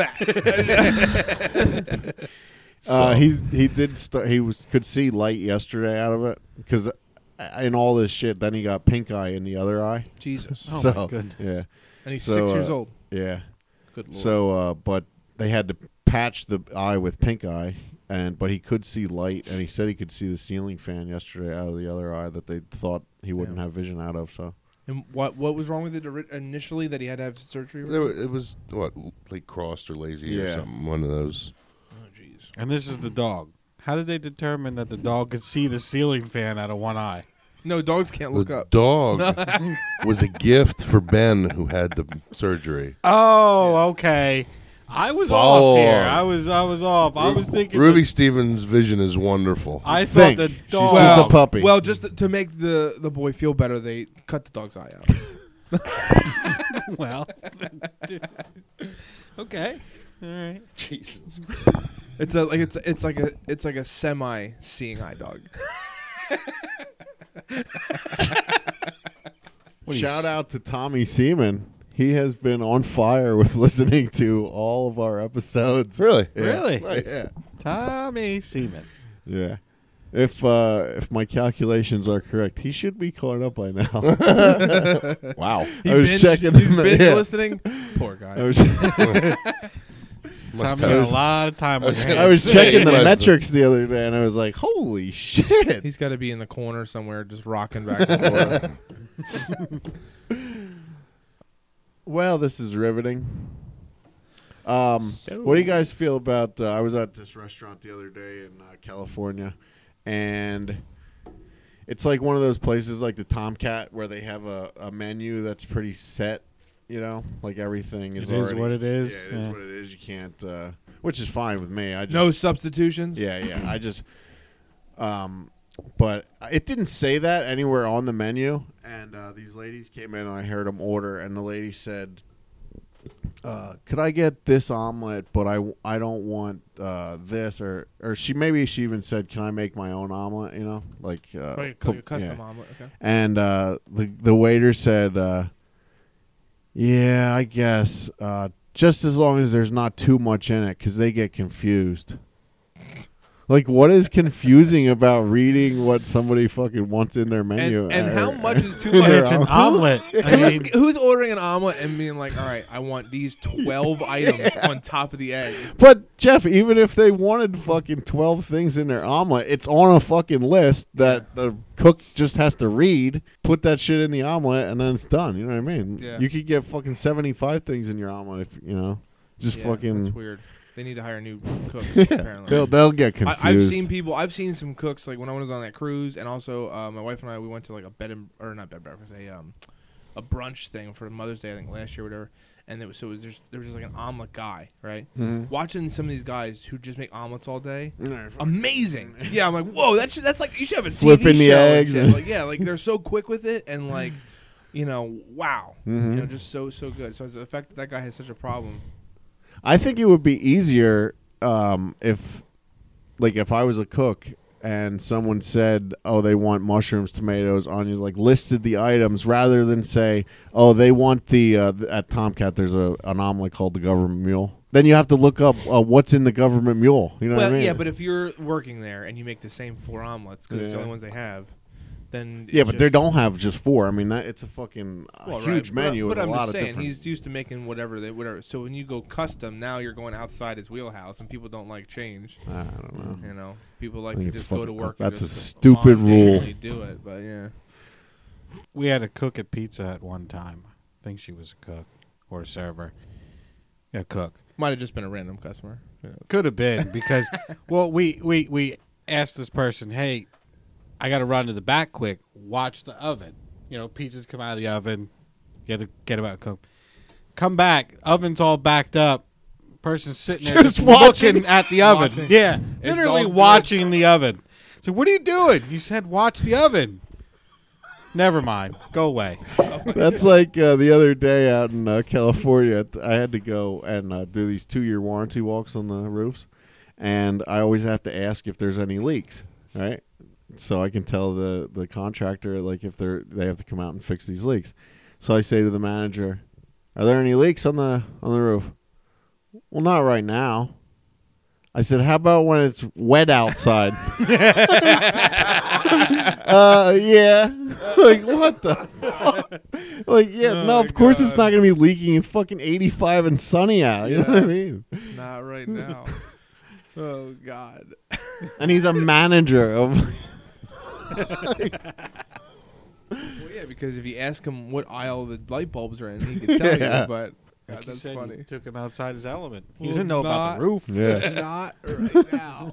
that. Uh, he's he did start. He was could see light yesterday out of it because in all this shit, then he got pink eye in the other eye. Jesus. Oh, so my goodness. yeah, And he's So, six years uh, old. yeah. Good lord. So, uh, but they had to patch the eye with pink eye, and but he could see light, and he said he could see the ceiling fan yesterday out of the other eye that they thought he wouldn't Damn. have vision out of. So And what what was wrong with it ori- initially that he had to have surgery? There wa- It was, what, like crossed or lazy or Yeah. something, one of those. Oh, jeez. And this is the dog. How did they determine that the dog could see the ceiling fan out of one eye? No, dogs can't look The up. dog was a gift for Ben, who had the surgery. Oh, okay. I was Follow off here. on. I was I was off. I was thinking Ruby the- Stevens' vision is wonderful. I thought Think. the She's dog. just a puppy. Well, just to, to make the, the boy feel better, they cut the dog's eye out. well. Okay. All right. Jesus. It's a like it's it's like a it's like a semi seeing eye dog. What do you shout s- out to Tommy Seaman. He has been on fire with listening to all of our episodes. Really? Yeah. Really? Nice. Yeah. Tommy Seaman. Yeah. If uh, if my calculations are correct, he should be caught up by now. Wow. He I was binge- checking He's him, binge yeah. listening. Poor guy. I was Must Tommy got have- a lot of time I on was his gonna I was hands. checking the Must have. metrics the other day, and I was like, "Holy shit!" He's got to be in the corner somewhere, just rocking back and forth. Well, this is riveting. Um, what do you guys feel about? Uh, I was at this restaurant the other day in uh, California, and it's like one of those places like the Tomcat where they have a, a menu that's pretty set. You know, like everything is It is already, what it is. Yeah, it is Yeah. what it is. You can't, uh, which is fine with me. I just, No substitutions. yeah, yeah. I just, um, but it didn't say that anywhere on the menu. And uh, these ladies came in, and I heard them order, and the lady said, uh, "Could I get this omelet? But I, I don't want uh, this." Or, or she maybe she even said, "Can I make my own omelet?" You know, like, uh, Like, co- like a custom yeah. omelet. Okay. And uh, the the waiter said, uh, "Yeah, I guess uh, just as long as there's not too much in it, because they get confused." Like, what is confusing about reading what somebody fucking wants in their menu? And, and or- how much is too in much? their It's an omelet? omelet. I mean, Who's, who's ordering an omelet and being like, all right, I want these twelve items on top of the egg? But Jeff, even if they wanted fucking twelve things in their omelet, it's on a fucking list that the cook just has to read, put that shit in the omelet, and then it's done. You know what I mean? Yeah. You could get fucking seventy-five things in your omelet if you know. Just Yeah, fucking. That's weird. They need to hire new cooks. Apparently, They'll they'll get I, confused. I've seen people. I've seen some cooks like when I was on that cruise, and also uh, my wife and I. We went to like a bed and or not bed and breakfast, a um, a brunch thing for Mother's Day, I think last year, or whatever. And there was so it was just, there was just like an omelet guy, right? Mhm. Watching some of these guys who just make omelets all day. They're fucking- Amazing. Yeah, I'm like, whoa, that's that's like you should have a T V Flipping the show and eggs shit. and- Like, yeah, like they're so quick with it, and like, you know, wow, Mhm. you know, just so so good. So the fact that that guy has such a problem. I think it would be easier um, if, like, if I was a cook and someone said, "Oh, they want mushrooms, tomatoes, onions," like listed the items, rather than say, "Oh, they want the uh, th- at Tomcat." There's a an omelet called the Government Mule. Then you have to look up uh, what's in the Government Mule. You know Well, what I mean? yeah, but if you're working there and you make the same four omelets because it's the Yeah. only ones they have, then yeah, it's but they just- don't have just four. I mean, that, it's a fucking uh, well, huge right. menu But, with but a I'm lot just of saying, different. he's used to making whatever they whatever. So when you go custom, now you're going outside his wheelhouse, and people don't like change. I don't know. You know, people like I think to it's just go to fucking- work. and that's a just stupid rule. mundanely Do it, but yeah. we had a cook at Pizza at one time. I think she was a cook or a server. Yeah, cook. Might have just been a random customer. Who knows? Could have been because, well, we, we, we asked this person, hey, I got to run to the back quick. Watch the oven. You know, pizzas come out of the oven. You have to get them out and cook. Come back. Oven's all backed up. Person's sitting there Just just watching. looking at the oven. Watching. Yeah, It's literally all good. watching the oven. So what are you doing? You said watch the oven. Never mind. Go away. That's like uh, the other day out in uh, California. I had to go and uh, do these two-year warranty walks on the roofs, and I always have to ask if there's any leaks, right? So I can tell the, the contractor like if they're they have to come out and fix these leaks. So I say to the manager, "Are there any leaks on the on the roof?" "Well, not right now." I said, "How about when it's wet outside?" uh, yeah. Like, what the fuck? Like, yeah, Oh no, my of course it's God. not going to be leaking. It's fucking eighty-five and sunny out. You know Yeah. what I mean? Not right now. Oh God. And he's a manager of. Well, yeah, because if you ask him what aisle the light bulbs are in, he could tell Yeah. you. But Like God, you that's said, funny. you took him outside his element. He Well, doesn't know about not- the roof. Yeah. Not right now.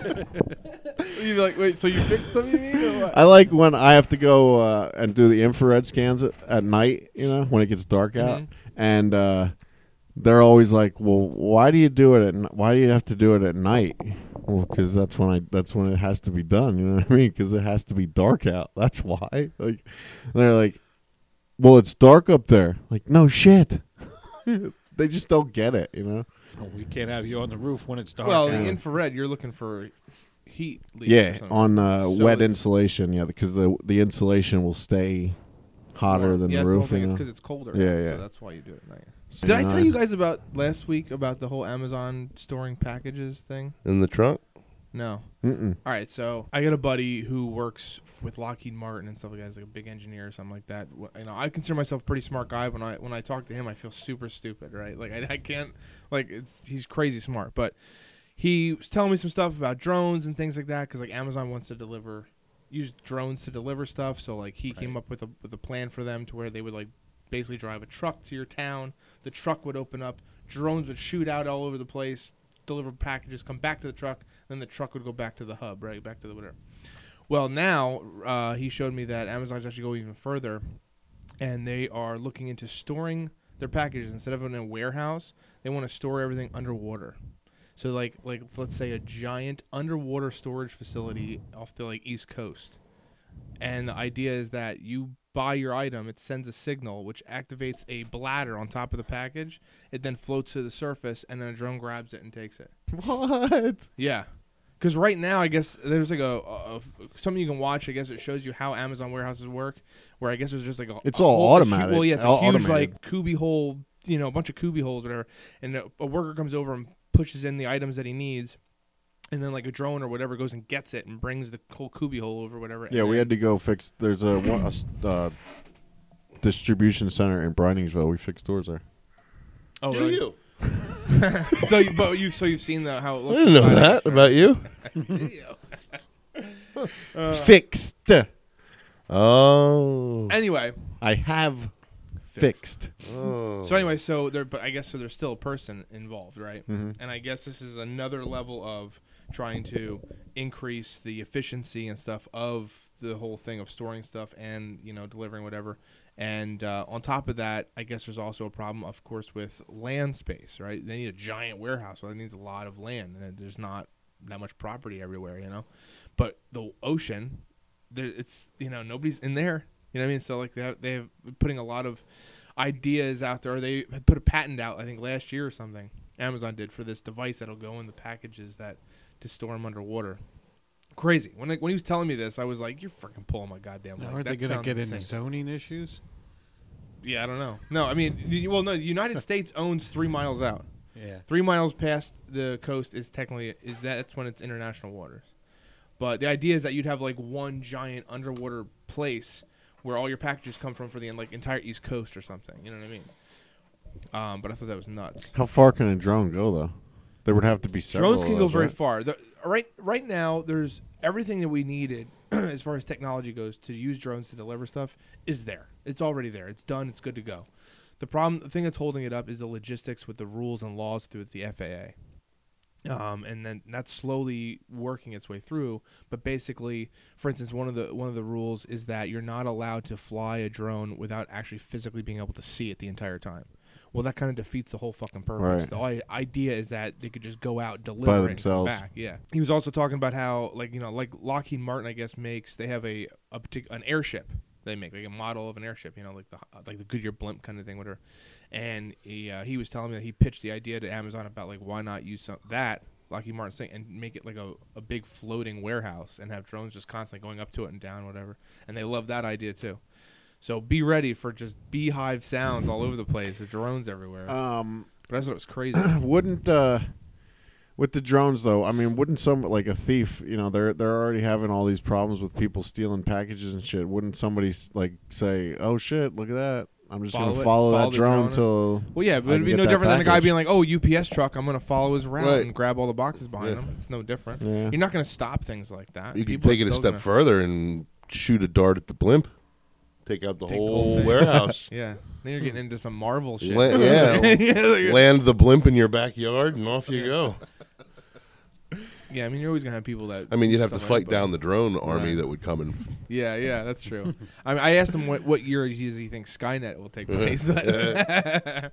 You'd be like, wait, so you fixed them? You mean? Or what? I like when I have to go uh, and do the infrared scans at, at night, you know, when it gets dark out. Mhm. And uh, they're always like, "Well, why do you do it at n- why do you have to do it at night?" Well, because that's when I that's when it has to be done. You know what I mean? Because it has to be dark out. That's why. Like, they're like, "Well, it's dark up there." Like, no shit. They just don't get it. You know? Oh, we can't have you on the roof when it's dark. Well, out. the infrared, you're looking for heat leaks. or Yeah, something. on uh, So wet it's- insulation. Yeah, because the the insulation will stay hotter Warm. than yeah, the that's whole roof. thing. you It's know? because it's colder. Yeah, out, yeah. So that's why you do it at night. So Did I now- tell you guys about last week about the whole Amazon storing packages thing? In the trunk? No. Mm-mm. All right, so I got a buddy who works with Lockheed Martin and stuff like that. He's like a big engineer or something like that. Wh- You know, I consider myself a pretty smart guy. When I when I talk to him, I feel super stupid, right? Like I, I can't, like it's he's crazy smart. But he was telling me some stuff about drones and things like that because like Amazon wants to deliver, use drones to deliver stuff. So like he came up with a with a plan for them to where they would like basically drive a truck to your town. The truck would open up, drones would shoot out all over the place, deliver packages, come back to the truck, then the truck would go back to the hub, right, back to the whatever. Well, now uh, he showed me that Amazon's actually going even further, and they are looking into storing their packages instead of in a warehouse. They want to store everything underwater. So, like, like let's say a giant underwater storage facility off the like East Coast, and the idea is that you buy your item, it sends a signal which activates a bladder on top of the package. It then floats to the surface, and then a drone grabs it and takes it. What? Yeah, because right now I guess there's like a, a, a something you can watch. I guess it shows you how Amazon warehouses work. Where I guess there's just like a It's a all whole- a hu- automatic. well, yeah, it's a All huge automated. like cubby hole, you know, a bunch of cubby holes, whatever. And a, a worker comes over and pushes in the items that he needs, and then like a drone or whatever goes and gets it and brings the whole cubby hole over, whatever. Yeah, and we then- had to go fix. There's a, one- a s- uh, distribution center in Briningsville. We fixed doors there. Oh, really? so, you, but you so you've seen the how it I looks. didn't know inside, that right? about you. Uh, Fixed. Oh. Anyway, I have fixed. Oh. so anyway, so there, but I guess so. There's still a person involved, right? Mhm. And I guess this is another level of trying to increase the efficiency and stuff of the whole thing of storing stuff and, you know, delivering whatever. And uh, on top of that, I guess there's also a problem, of course, with land space, right? They need a giant warehouse. Well, it needs a lot of land, and there's not that much property everywhere, you know? But the ocean, there, it's, you know, nobody's in there. You know what I mean? So, like, they have, they have putting a lot of ideas out there. They had put a patent out, I think, last year or something. Amazon did for this device that'll go in the packages that to store them underwater. Crazy. When I, when he was telling me this, I was like, "You're freaking pulling my goddamn Now, leg." aren't they That going to sounds get insane. into zoning issues? Yeah, I don't know. No, I mean, you- well, no. The United States owns three miles out. Yeah. Three miles past the coast is technically is that that's when it's international waters. But the idea is that you'd have like one giant underwater place where all your packages come from for the like entire East Coast or something. You know what I mean? Um, but I thought that was nuts. How far can a drone go, though? There would have to be several. Drones can of go those, very right? far. The, right, right now, there's everything that we needed as far as technology goes to use drones to deliver stuff is there. It's already there. It's done. It's good to go. The problem, the thing that's holding it up, is the logistics with the rules and laws through the F A A. Um, and then that's slowly working its way through. But basically, for instance, one of the one of the rules is that you're not allowed to fly a drone without actually physically being able to see it the entire time. Well, that kind of defeats the whole fucking purpose. Right. The i- idea is that they could just go out, deliver By it, and themselves. come back. Yeah. He was also talking about how, like, you know, like Lockheed Martin, I guess, makes they have a a partic- an airship they make, like a model of an airship, you know, like the like the Goodyear blimp kind of thing, whatever. And he uh, he was telling me that he pitched the idea to Amazon about like why not use some, that Lockheed Martin's thing and make it like a, a big floating warehouse and have drones just constantly going up to it and down, whatever. And they love that idea too. So be ready for just beehive sounds all over the place. The drones everywhere. Um, but that's what was crazy. wouldn't uh, with the drones though? I mean, wouldn't some like a thief? You know, they're they're already having all these problems with people stealing packages and shit. Wouldn't somebody s- like say, "Oh shit, look at that! I'm just Follow gonna it, follow, follow that the drone drone. until." Well, yeah, but I it'd can be get no that different than a guy package. being like, "Oh, U P S truck, I'm gonna follow his route Right. and grab all the boxes behind Yeah. him." It's no different. Yeah. You're not gonna stop things like that. You can People are take it a still step gonna further and shoot a dart at the blimp. Take out the take the whole whole thing. warehouse. Yeah, then you're getting into some Marvel shit. La- yeah, yeah, like- land the blimp in your backyard and off you go. yeah. I mean, you're always gonna have people that. I mean, do you'd have to stuff fight like that, down the drone army Right. that would come and. Yeah, yeah, that's true. I mean, I asked him what, what year does he think Skynet will take place. but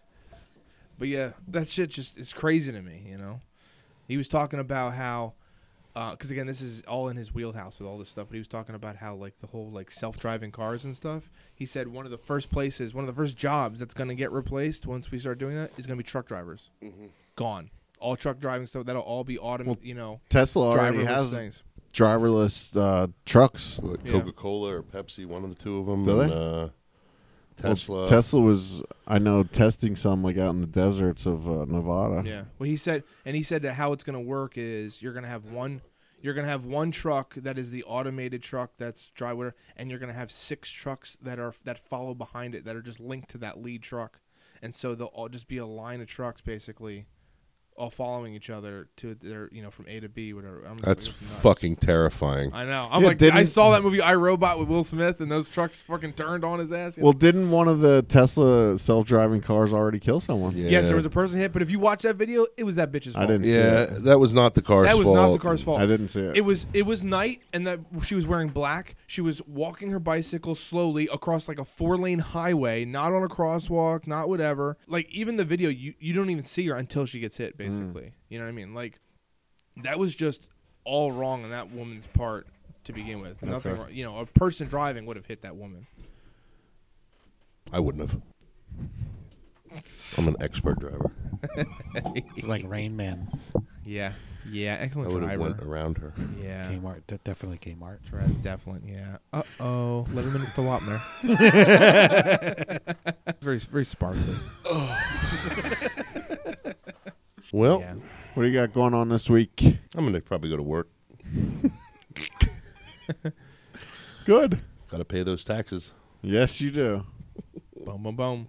but yeah, that shit just is crazy to me. You know, he was talking about how, because again, this is all in his wheelhouse with all this stuff. But he was talking about how like the whole like self-driving cars and stuff. He said one of the first places, one of the first jobs that's going to get replaced once we start doing that is going to be truck drivers. Mm-hmm. Gone. All truck driving stuff that'll all be automated. Well, you know, Tesla already driverless has things. driverless uh, trucks. What, Yeah. Coca-Cola or Pepsi, one of the two of them. Do and, they? Uh, Well, Tesla. Tesla was, I know, testing some like out in the deserts of uh, Nevada. Yeah. Well, he said, and he said that how it's going to work is you're going to have one, you're going to have one truck that is the automated truck that's dry whatever, and you're going to have six trucks that are that follow behind it that are just linked to that lead truck, and so they'll all just be a line of trucks basically, all following each other to their, you know, from A to B, whatever. I'm just That's like, nuts. fucking terrifying. I know. I'm Yeah, like, didn't- I saw that movie I, Robot with Will Smith, and those trucks fucking turned on his ass. you know? Well, didn't one of the Tesla self-driving cars already kill someone? Yeah. yes, there was a person hit, but if you watch that video, it was that bitch's fault. I didn't see Yeah, it. that was not the car's That was fault. not the car's fault. I didn't see it. It was it was night, and that she was wearing black. She was walking her bicycle slowly across like a four lane highway, not on a crosswalk, not whatever. Like even the video, you you don't even see her until she gets hit. Basically, you know what I mean? Like that was just all wrong on that woman's part to begin with. Nothing, Okay. wrong. You know, a person driving would have hit that woman. I wouldn't have. I'm an expert driver. It's like Rain Man. Yeah, yeah, I excellent would have driver. went around her. Yeah, Kmart. De- definitely Kmart. Right, definitely. Yeah. Uh oh. Eleven minutes to Wapner. very, very sparkly. Well, Yeah. What do you got going on this week? I'm gonna probably go to work. Good. Got to pay those taxes. Yes, you do. Boom, boom, boom.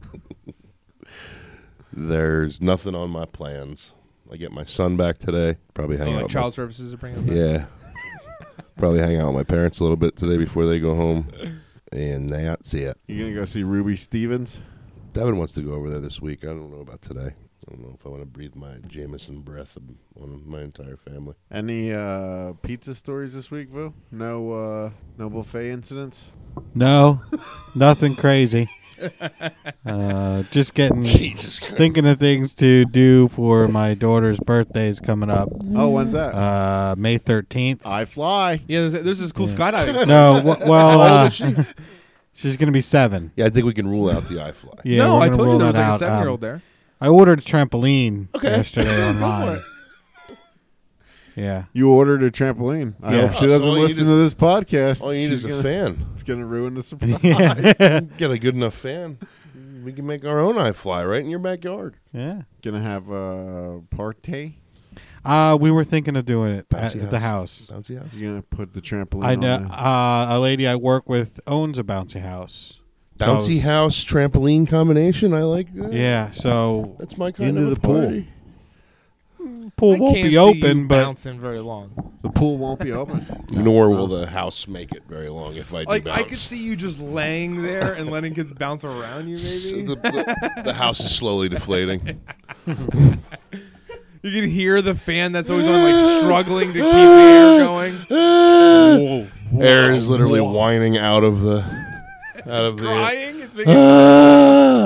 There's nothing on my plans. I get my son back today. Probably hang Oh, out. like with child services are bringing my, them back? yeah. Probably hang out with my parents a little bit today before they go home, and that's it. You gonna go see Ruby Stevens? Devin wants to go over there this week. I don't know about today. I don't know if I want to breathe my Jameson breath on my entire family. Any uh, pizza stories this week, Vu? No, uh, no buffet incidents. No, nothing crazy. Uh, just getting Jesus Christ. thinking of things to do for my daughter's birthday is coming up. Oh, when's that? Uh, May thirteenth. I fly. Yeah, there's, there's this cool Yeah. skydiving. No, w- well, How old uh, is she? she's gonna be seven. Yeah, I think we can rule out the iFly. Yeah, no, we're I gonna told roll you there was that like a out. seven-year-old Um, there. I ordered a trampoline Okay. yesterday Go online. for Yeah. You ordered a trampoline. I Yeah. hope she Oh, doesn't so all you listen need to this podcast. All you need She's is a gonna, fan. It's gonna ruin the surprise. yeah. Get a good enough fan. We can make our own iFly right in your backyard. Yeah. Gonna have a party. Uh, we were thinking of doing it at Bouncy the house. Bouncy house. You're gonna put the trampoline I on know there. uh, a lady I work with owns a bouncy house. So I Bouncy was- house trampoline combination. I like that. Yeah, so That's my kind Into of a the pool. party. pool I won't can't be see open, you but bouncing very long. The pool won't be open. Nor will the house make it very long if I do Like bounce. I could see you just laying there and letting kids bounce around you. S- Maybe the, the, the house is slowly deflating. you can hear the fan that's always on, like struggling to keep the air going. Whoa. Air is literally whining out of the out of the. Crying. It's making. Ah!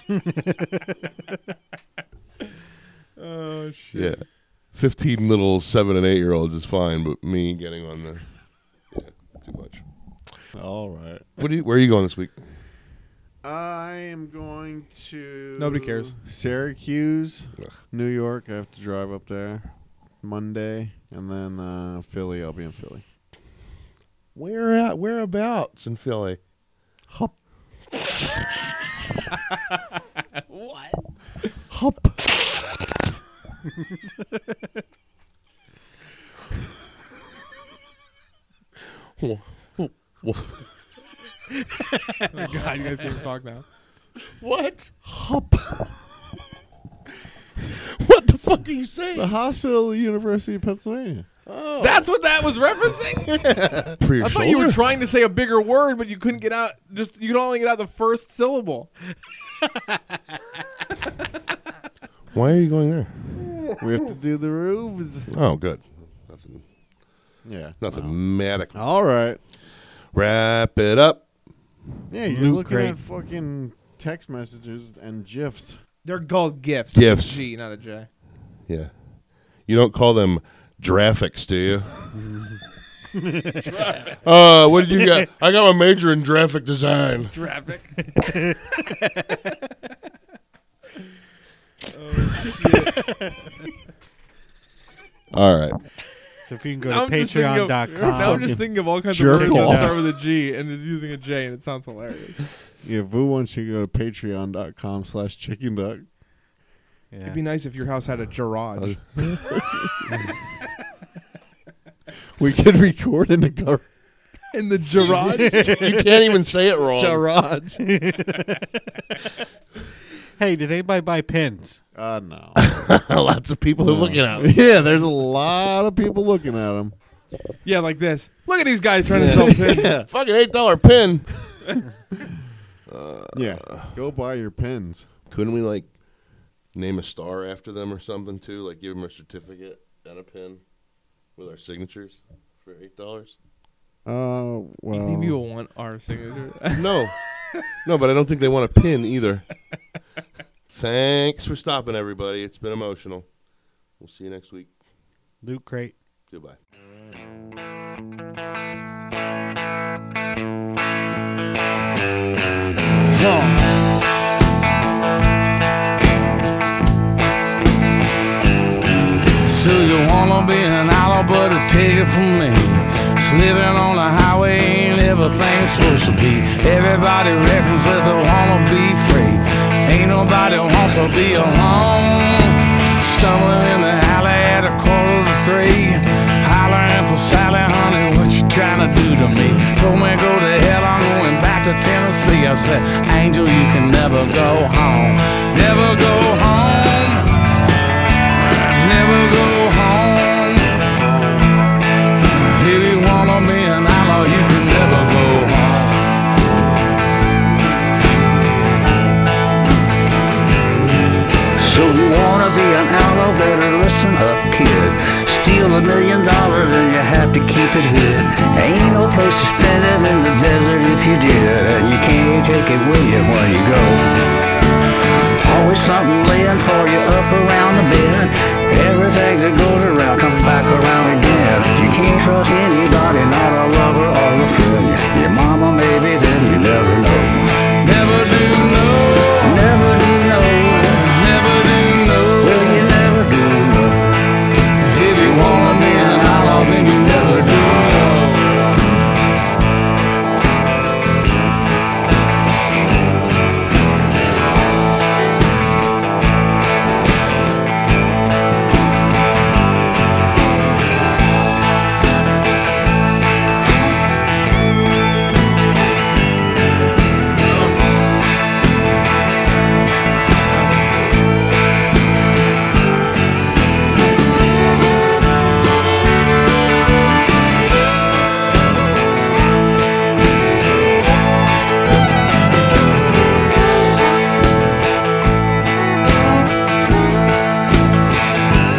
Oh shit. Yeah. Fifteen little seven and eight year olds is fine, but me getting on the yeah, too much. All right. What do you, where are you going this week? I am going to Nobody cares. Syracuse, Ugh. New York. I have to drive up there Monday, and then uh, Philly. I'll be in Philly. Where at whereabouts in Philly? Hop. What? Hop. Wha- wha- Oh, God, you guys can't talk now. What? Hop. What the fuck are you saying? The hospital at the University of Pennsylvania. Oh. That's what that was referencing? For your I thought shoulder? you were trying to say a bigger word, but you couldn't get out. Just you could only get out the first syllable. Why are you going there? We have to do the roofs. Oh, good. Nothing. Yeah. Nothing medical. All right. Wrap it up. Yeah, you're Loot looking crate. at fucking text messages and GIFs. They're called gifts. Gifts. It's a G, not a J. Yeah. You don't call them graphics, do you? uh, what did you got? I got my major in graphic design. Traffic. All right. So if you can go to I'm just thinking patreon of- dot Now I'm com. just thinking of all kinds Jerk of words that off. start with a G and is using a J, and it sounds hilarious. Yeah, Vu wants you to go to patreon.com slash chicken duck. Yeah. It'd be nice if your house had a garage. We could record in the gar- In the garage? You can't even say it wrong. garage. Hey, did anybody buy pins? Uh, no. Lots of people are looking at me. Yeah, there's a lot of people looking at them. Yeah, like this. Look at these guys trying to sell pins. Fucking eight dollar pin. Yeah, go buy your pins. Couldn't we like name a star after them or something too? Like give them a certificate and a pin with our signatures for eight dollars. Uh, well, Maybe you'll want our signature. No, no, but I don't think they want a pin either. Thanks for stopping, everybody. It's been emotional. We'll see you next week. Loot crate. Goodbye. So you wanna be an outlaw, but to take it from me, it's living on the highway ain't everything's supposed to be. Everybody reckons that they wanna be free. Ain't nobody wants to be alone. Stumbling in the alley at a quarter to three, hollering for Sally, honey, what you trying to do to me? Told me go to hell, I'm going back to Tennessee. I said, Angel, you can never go home, never go home. Never go home. If you wanna be an outlaw, you can never go home. So you wanna be an outlaw, better listen up, kid. Steal a million dollars and you have to keep it hid. Ain't no place to spend it in the desert if you did, and you can't take it with you when you go. Always something laying for you up around the bend. Everything that goes around comes back around again. You can't trust anybody, not a lover or a friend. Your mama maybe, then you never know. Never do know. Never do know. Never do know. Well, you never do know. If you wanna be an outlaw, then you never do know.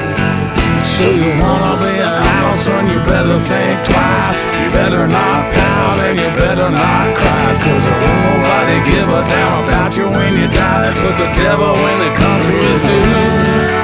So you wanna be an idol, son, you better think twice. You better not pass. now, then you better not cry, cause there won't nobody give a damn about you when you die, but the devil when it comes to his due.